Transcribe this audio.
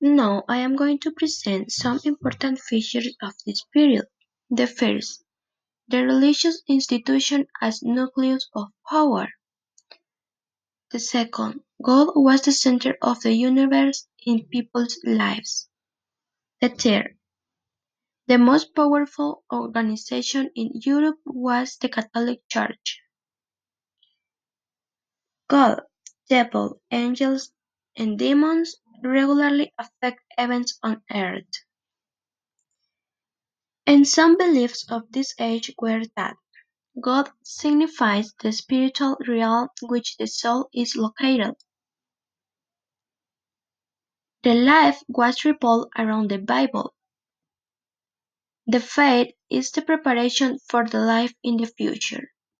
Now I am going to present some important features of this period. The first, the religious institution as nucleus of power. The second, God was the center of the universe in people's lives. The third, the most powerful organization in Europe was the Catholic Church. God, devil, angels, and demons regularly affect events on earth. And some beliefs of this age were that God signifies the spiritual realm which the soul is located. The life was revolved around the Bible. The faith is the preparation for the life in the future.